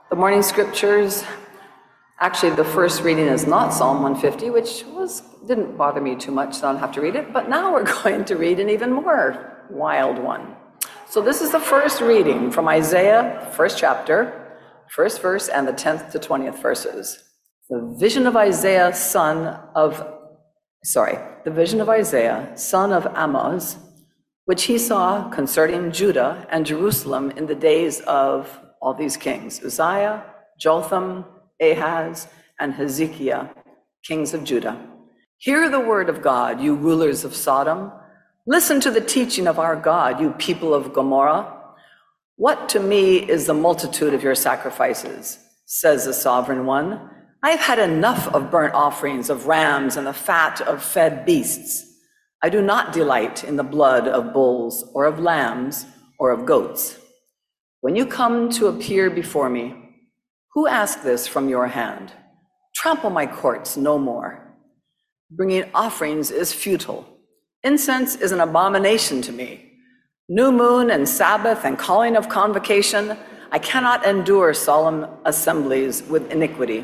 The morning scriptures, actually the first reading is not Psalm 150, which didn't bother me too much, so I don't have to read it, but now we're going to read an even more wild one. So this is the first reading from Isaiah, first chapter, first verse, and the 10th to 20th verses. The vision of Isaiah, son of Amoz, which he saw concerning Judah and Jerusalem in the days of all these kings, Uzziah, Jotham, Ahaz, and Hezekiah, kings of Judah. Hear the word of God, you rulers of Sodom. Listen to the teaching of our God, you people of Gomorrah. What to me is the multitude of your sacrifices, says the Sovereign One. I've had enough of burnt offerings of rams and the fat of fed beasts. I do not delight in the blood of bulls or of lambs or of goats. When you come to appear before me, who asked this from your hand? Trample my courts no more. Bringing offerings is futile. Incense is an abomination to me. New moon and Sabbath and calling of convocation, I cannot endure solemn assemblies with iniquity.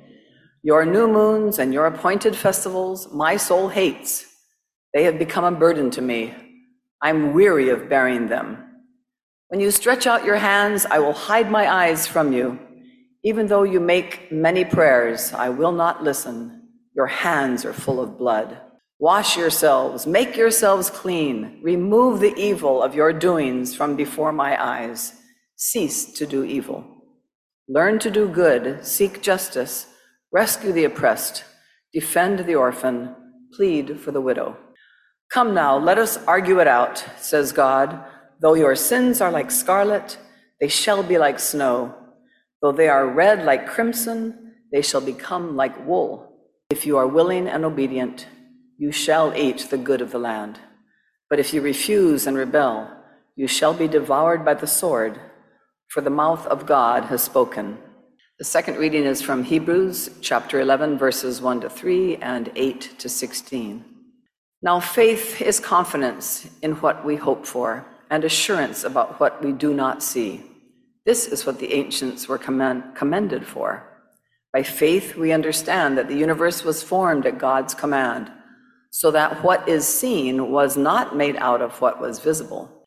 Your new moons and your appointed festivals, my soul hates. They have become a burden to me. I'm weary of bearing them. When you stretch out your hands, I will hide my eyes from you. Even though you make many prayers, I will not listen. Your hands are full of blood. Wash yourselves, make yourselves clean. Remove the evil of your doings from before my eyes. Cease to do evil. Learn to do good, seek justice, rescue the oppressed, defend the orphan, plead for the widow. Come now, let us argue it out, says God. Though your sins are like scarlet, they shall be like snow. Though they are red like crimson, they shall become like wool. If you are willing and obedient, you shall eat the good of the land. But if you refuse and rebel, you shall be devoured by the sword, for the mouth of God has spoken. The second reading is from Hebrews chapter 11, verses 1 to 3 and 8 to 16. Now faith is confidence in what we hope for, and assurance about what we do not see. This is what the ancients were commended for. By faith, we understand that the universe was formed at God's command, so that what is seen was not made out of what was visible.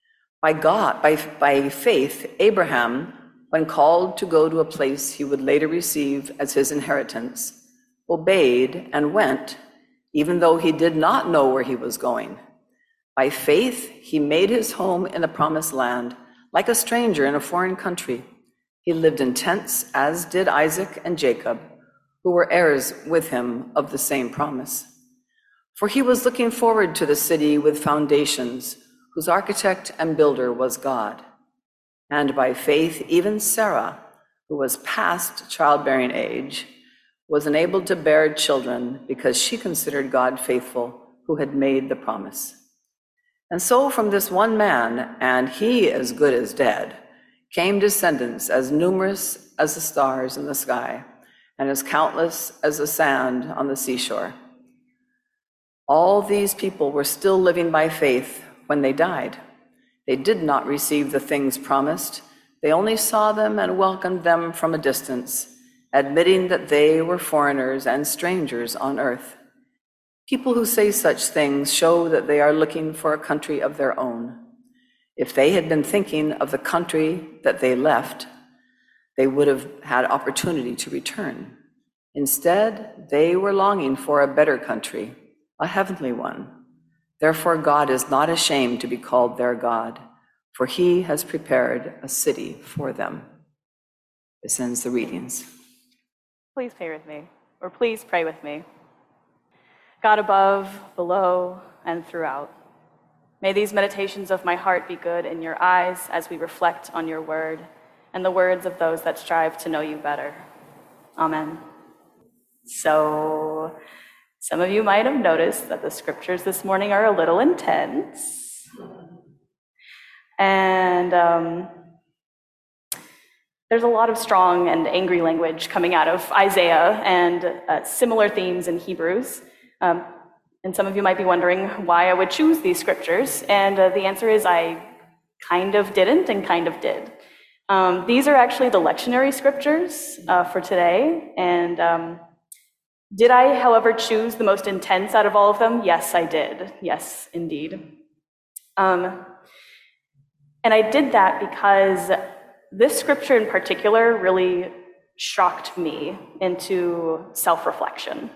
By faith, Abraham, when called to go to a place he would later receive as his inheritance, obeyed and went, even though he did not know where he was going. By faith, he made his home in the promised land, like a stranger in a foreign country. He lived in tents, as did Isaac and Jacob, who were heirs with him of the same promise. For he was looking forward to the city with foundations, whose architect and builder was God. And by faith, even Sarah, who was past childbearing age, was enabled to bear children because she considered God faithful, who had made the promise. And so from this one man, and he as good as dead, came descendants as numerous as the stars in the sky, and as countless as the sand on the seashore. All these people were still living by faith when they died. They did not receive the things promised. They only saw them and welcomed them from a distance, admitting that they were foreigners and strangers on earth. People who say such things show that they are looking for a country of their own. If they had been thinking of the country that they left, they would have had opportunity to return. Instead, they were longing for a better country, a heavenly one. Therefore, God is not ashamed to be called their God, for he has prepared a city for them. This ends the readings. Please pray with me. God above, below, and throughout, may these meditations of my heart be good in your eyes as we reflect on your word and the words of those that strive to know you better. Amen. So, some of you might have noticed that the scriptures this morning are a little intense. And there's a lot of strong and angry language coming out of Isaiah and similar themes in Hebrews. And some of you might be wondering why I would choose these scriptures. And the answer is I kind of didn't and kind of did. These are actually the lectionary scriptures for today. And did I, however, choose the most intense out of all of them? Yes, I did. Yes, indeed. And I did that because this scripture in particular really shocked me into self-reflection.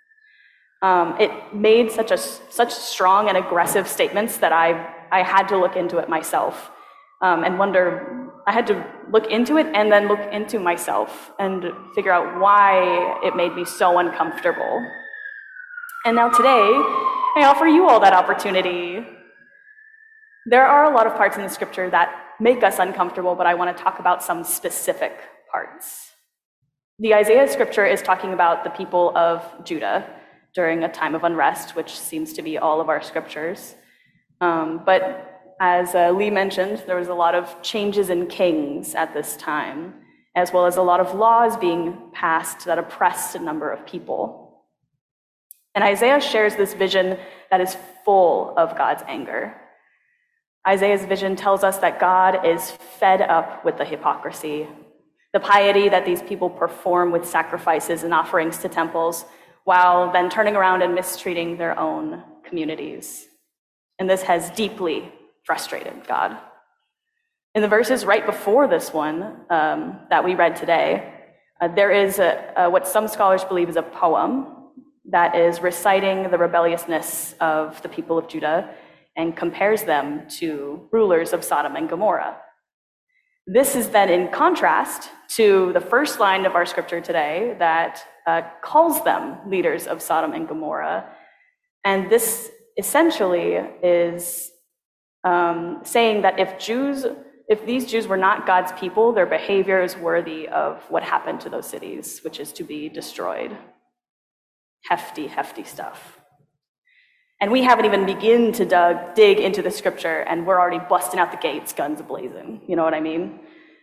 It made such strong and aggressive statements that I had to look into it myself and wonder. I had to look into it and then look into myself and figure out why it made me so uncomfortable. And now today, I offer you all that opportunity. There are a lot of parts in the scripture that make us uncomfortable, but I want to talk about some specific parts. The Isaiah scripture is talking about the people of Judah during a time of unrest, which seems to be all of our scriptures. But as Lee mentioned, there was a lot of changes in kings at this time, as well as a lot of laws being passed that oppressed a number of people. And Isaiah shares this vision that is full of God's anger. Isaiah's vision tells us that God is fed up with the hypocrisy, the piety that these people perform with sacrifices and offerings to temples, while then turning around and mistreating their own communities. And this has deeply frustrated God. In the verses right before this one that we read today, there is what some scholars believe is a poem that is reciting the rebelliousness of the people of Judah and compares them to rulers of Sodom and Gomorrah. This is then in contrast to the first line of our scripture today that calls them leaders of Sodom and Gomorrah. And this essentially is saying that if these Jews were not God's people, their behavior is worthy of what happened to those cities, which is to be destroyed. Hefty, hefty stuff. And we haven't even begun to dig into the scripture, and we're already busting out the gates, guns blazing. You know what I mean?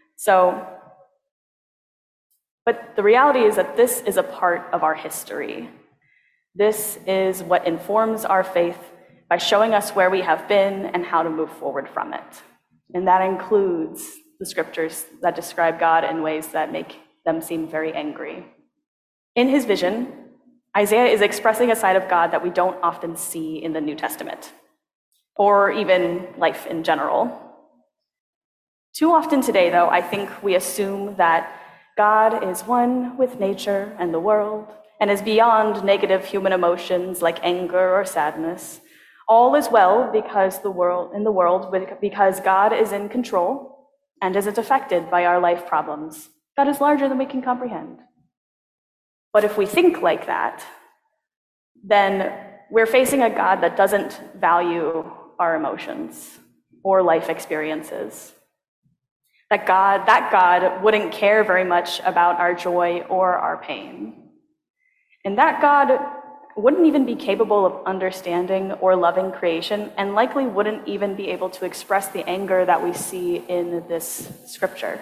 But the reality is that this is a part of our history. This is what informs our faith by showing us where we have been and how to move forward from it. And that includes the scriptures that describe God in ways that make them seem very angry. In his vision, Isaiah is expressing a side of God that we don't often see in the New Testament, or even life in general. Too often today, though, I think we assume that God is one with nature and the world, and is beyond negative human emotions like anger or sadness. All is well because God is in control and isn't affected by our life problems. God is larger than we can comprehend. But if we think like that, then we're facing a God that doesn't value our emotions or life experiences. That God wouldn't care very much about our joy or our pain. And that God wouldn't even be capable of understanding or loving creation, and likely wouldn't even be able to express the anger that we see in this scripture.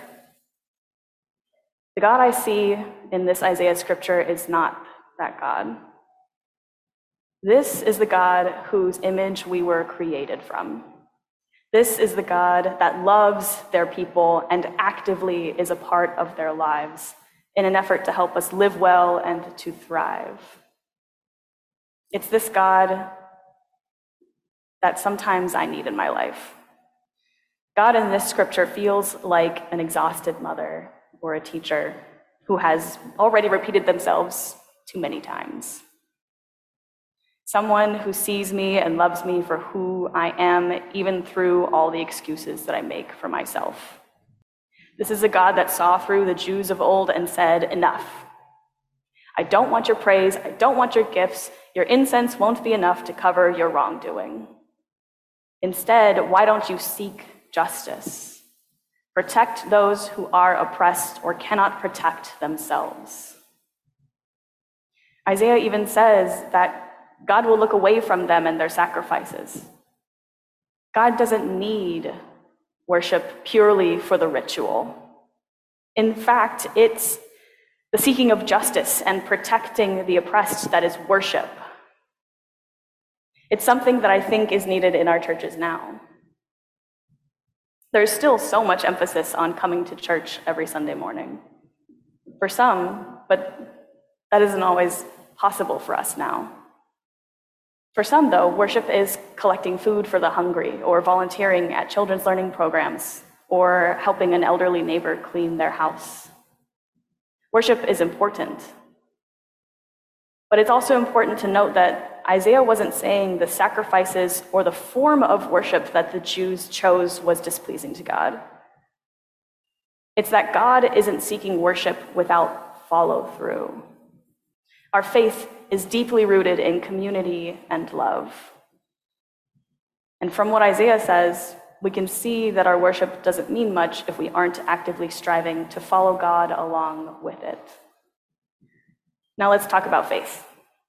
The God I see in this Isaiah scripture is not that God. This is the God whose image we were created from. This is the God that loves their people and actively is a part of their lives in an effort to help us live well and to thrive. It's this God that sometimes I need in my life. God in this scripture feels like an exhausted mother or a teacher who has already repeated themselves too many times. Someone who sees me and loves me for who I am, even through all the excuses that I make for myself. This is a God that saw through the Jews of old and said, "Enough. I don't want your praise. I don't want your gifts. Your incense won't be enough to cover your wrongdoing. Instead, why don't you seek justice? Protect those who are oppressed or cannot protect themselves." Isaiah even says that God will look away from them and their sacrifices. God doesn't need worship purely for the ritual. In fact, it's the seeking of justice and protecting the oppressed that is worship. It's something that I think is needed in our churches now. There's still so much emphasis on coming to church every Sunday morning. For some, but that isn't always possible for us now. For some, though, worship is collecting food for the hungry, or volunteering at children's learning programs, or helping an elderly neighbor clean their house. Worship is important. But it's also important to note that Isaiah wasn't saying the sacrifices or the form of worship that the Jews chose was displeasing to God. It's that God isn't seeking worship without follow-through. Our faith is deeply rooted in community and love. And from what Isaiah says, we can see that our worship doesn't mean much if we aren't actively striving to follow God along with it. Now let's talk about faith.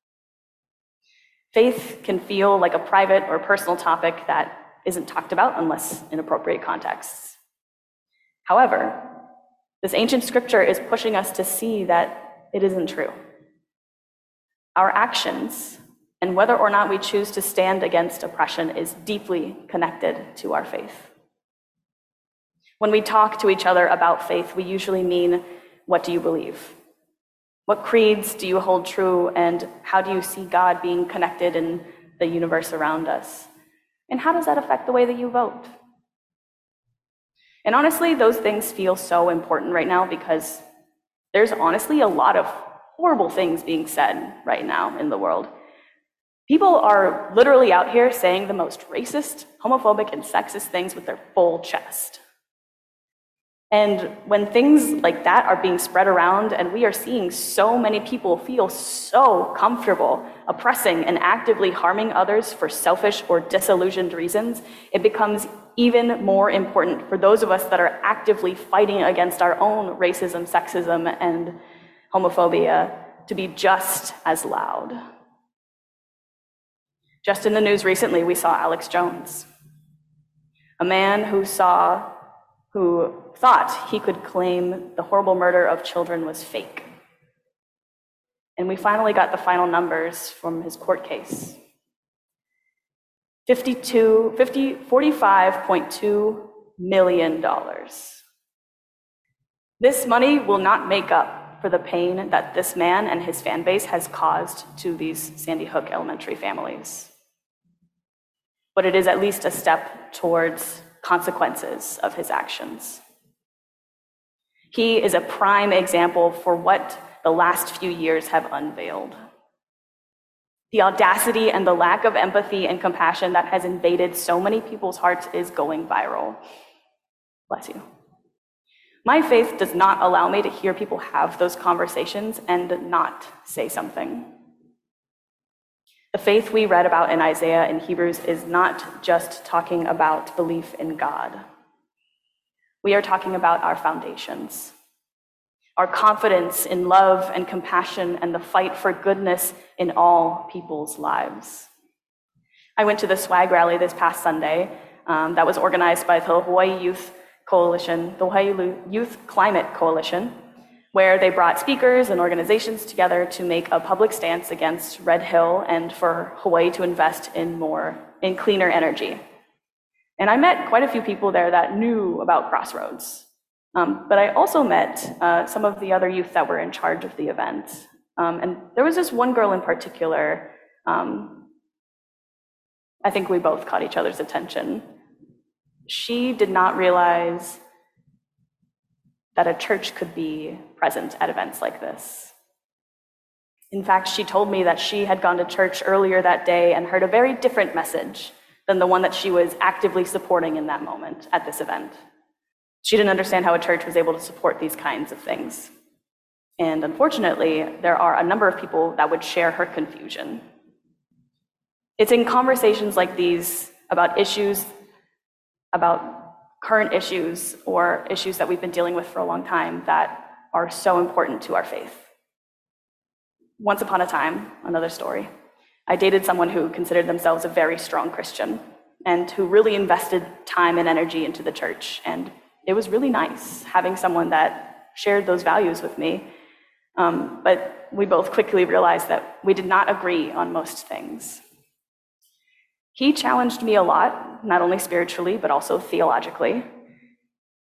Faith can feel like a private or personal topic that isn't talked about unless in appropriate contexts. However, this ancient scripture is pushing us to see that it isn't true. Our actions, and whether or not we choose to stand against oppression, is deeply connected to our faith. When we talk to each other about faith, we usually mean, what do you believe? What creeds do you hold true, and how do you see God being connected in the universe around us? And how does that affect the way that you vote? And honestly, those things feel so important right now because there's honestly a lot of horrible things being said right now in the world. People are literally out here saying the most racist, homophobic, and sexist things with their full chest. And when things like that are being spread around, and we are seeing so many people feel so comfortable oppressing and actively harming others for selfish or disillusioned reasons, it becomes even more important for those of us that are actively fighting against our own racism, sexism, and homophobia to be just as loud. Just in the news recently, we saw Alex Jones, a man who thought he could claim the horrible murder of children was fake. And we finally got the final numbers from his court case. $45.2 million. This money will not make up for the pain that this man and his fan base has caused to these Sandy Hook Elementary families. But it is at least a step towards consequences of his actions. He is a prime example for what the last few years have unveiled. The audacity and the lack of empathy and compassion that has invaded so many people's hearts is going viral. Bless you. My faith does not allow me to hear people have those conversations and not say something. The faith we read about in Isaiah and Hebrews is not just talking about belief in God. We are talking about our foundations, our confidence in love and compassion and the fight for goodness in all people's lives. I went to the swag rally this past Sunday that was organized by the Hawaii Youth Coalition, the Hawaii Youth Climate Coalition, where they brought speakers and organizations together to make a public stance against Red Hill and for Hawaii to invest in cleaner energy. And I met quite a few people there that knew about Crossroads. But I also met some of the other youth that were in charge of the event. And there was this one girl in particular, I think we both caught each other's attention. She did not realize that a church could be present at events like this. In fact, she told me that she had gone to church earlier that day and heard a very different message than the one that she was actively supporting in that moment at this event. She didn't understand how a church was able to support these kinds of things. And unfortunately, there are a number of people that would share her confusion. It's in conversations like these about issues, about current issues or issues that we've been dealing with for a long time that are so important to our faith. Once upon a time, another story, I dated someone who considered themselves a very strong Christian and who really invested time and energy into the church. And it was really nice having someone that shared those values with me. But we both quickly realized that we did not agree on most things. He challenged me a lot, not only spiritually, but also theologically.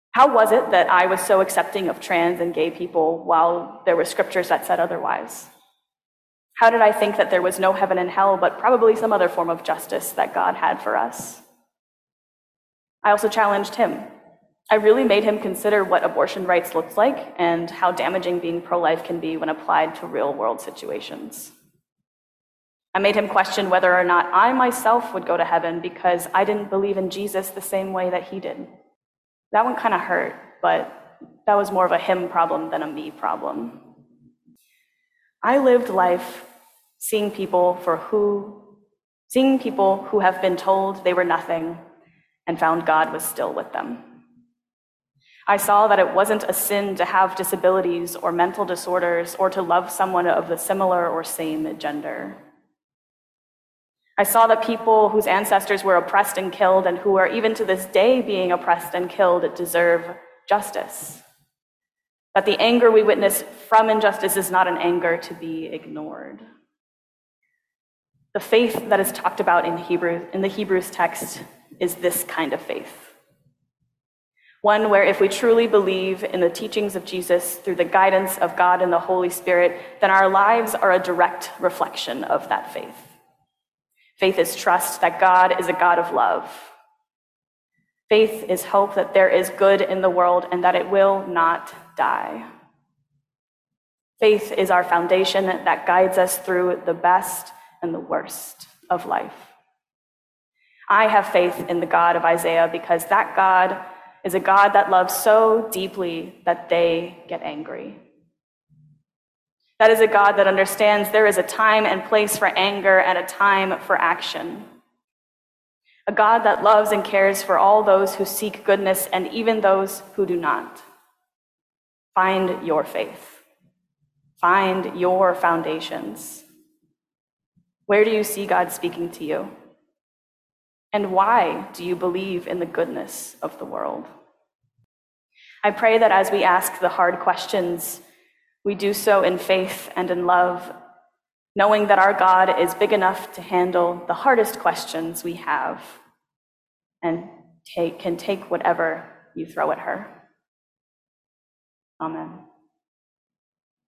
How was it that I was so accepting of trans and gay people while there were scriptures that said otherwise? How did I think that there was no heaven and hell, but probably some other form of justice that God had for us? I also challenged him. I really made him consider what abortion rights looked like and how damaging being pro-life can be when applied to real-world situations. I made him question whether or not I myself would go to heaven because I didn't believe in Jesus the same way that he did. That one kind of hurt, but that was more of a him problem than a me problem. I lived life seeing people who have been told they were nothing and found God was still with them. I saw that it wasn't a sin to have disabilities or mental disorders or to love someone of the similar or same gender. I saw that people whose ancestors were oppressed and killed and who are even to this day being oppressed and killed deserve justice. That the anger we witness from injustice is not an anger to be ignored. The faith that is talked about in the Hebrews text is this kind of faith. One where if we truly believe in the teachings of Jesus through the guidance of God and the Holy Spirit, then our lives are a direct reflection of that faith. Faith is trust that God is a God of love. Faith is hope that there is good in the world and that it will not die. Faith is our foundation that guides us through the best and the worst of life. I have faith in the God of Isaiah because that God is a God that loves so deeply that they get angry. That is a God that understands there is a time and place for anger and a time for action. A God that loves and cares for all those who seek goodness and even those who do not. Find your faith. Find your foundations. Where do you see God speaking to you? And why do you believe in the goodness of the world? I pray that as we ask the hard questions, we do so in faith and in love, knowing that our God is big enough to handle the hardest questions we have and can take whatever you throw at her. Amen.